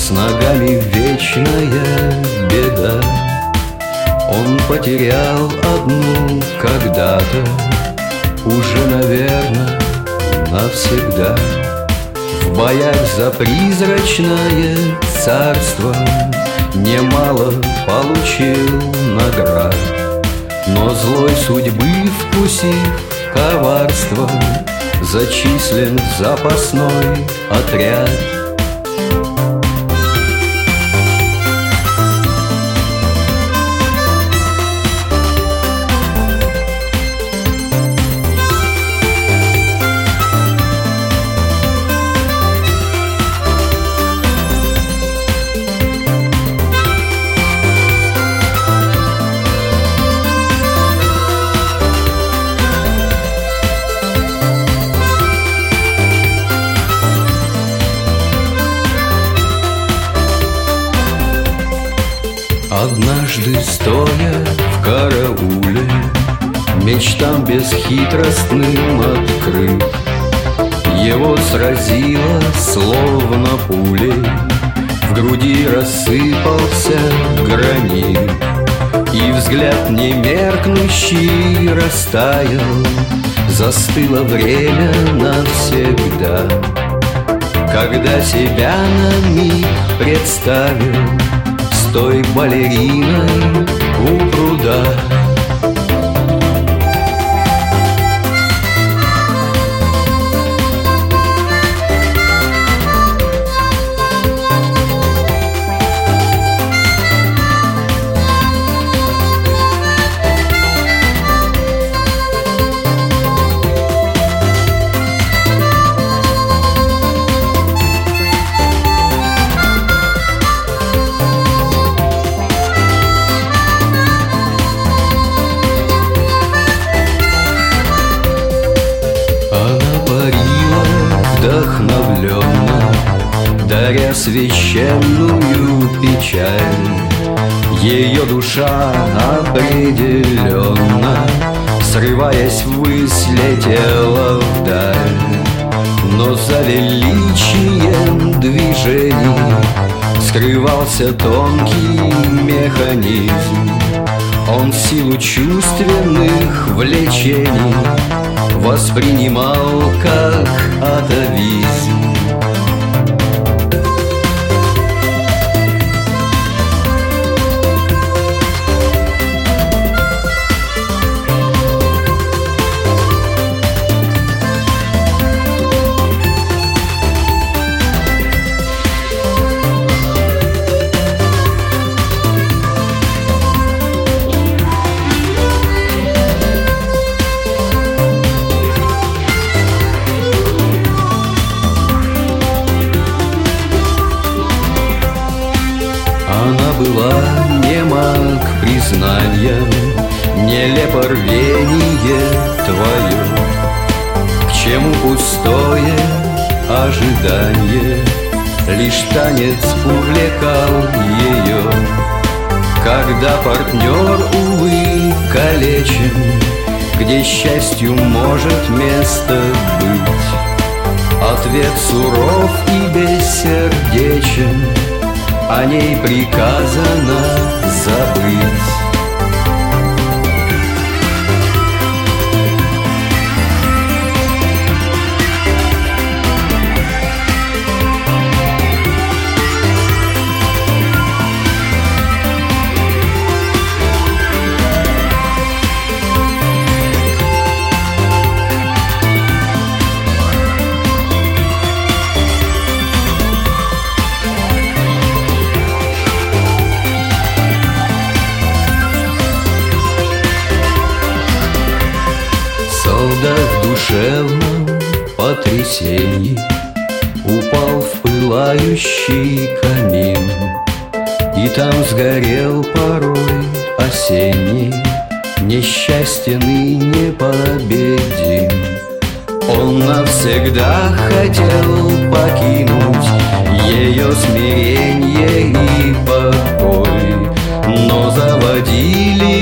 с ногами вечная беда. Он потерял одну когда-то, уже, наверное, навсегда. В боях за призрачное царство немало получил наград, но злой судьбы вкусив коварство, зачислен в запасной отряд. Однажды, стоя в карауле, мечтам бесхитростным открыв, его сразило словно пулей, в груди рассыпался гранит, и взгляд немеркнущий растаял, застыло время навсегда. Когда себя на миг представил с той балериной у пруда, вдохновленно, даря священную печаль. Ее душа определенно, срываясь ввысь, летела вдаль. Но за величием движений скрывался тонкий механизм. Он силу чувственных влечений воспринимал как атовизм. Она была нема к признаниям, нелепо рвение твое. К чему пустое ожидание, лишь танец увлекал ее. Когда партнер, увы, калечен, где счастью может место быть, ответ суров и бессердечен, о ней приказано забыть. В душевном потрясении упал в пылающий камин, и там сгорел порой осенний, несчастен и непобедим. Он навсегда хотел покинуть ее смиренье и покой, но заводили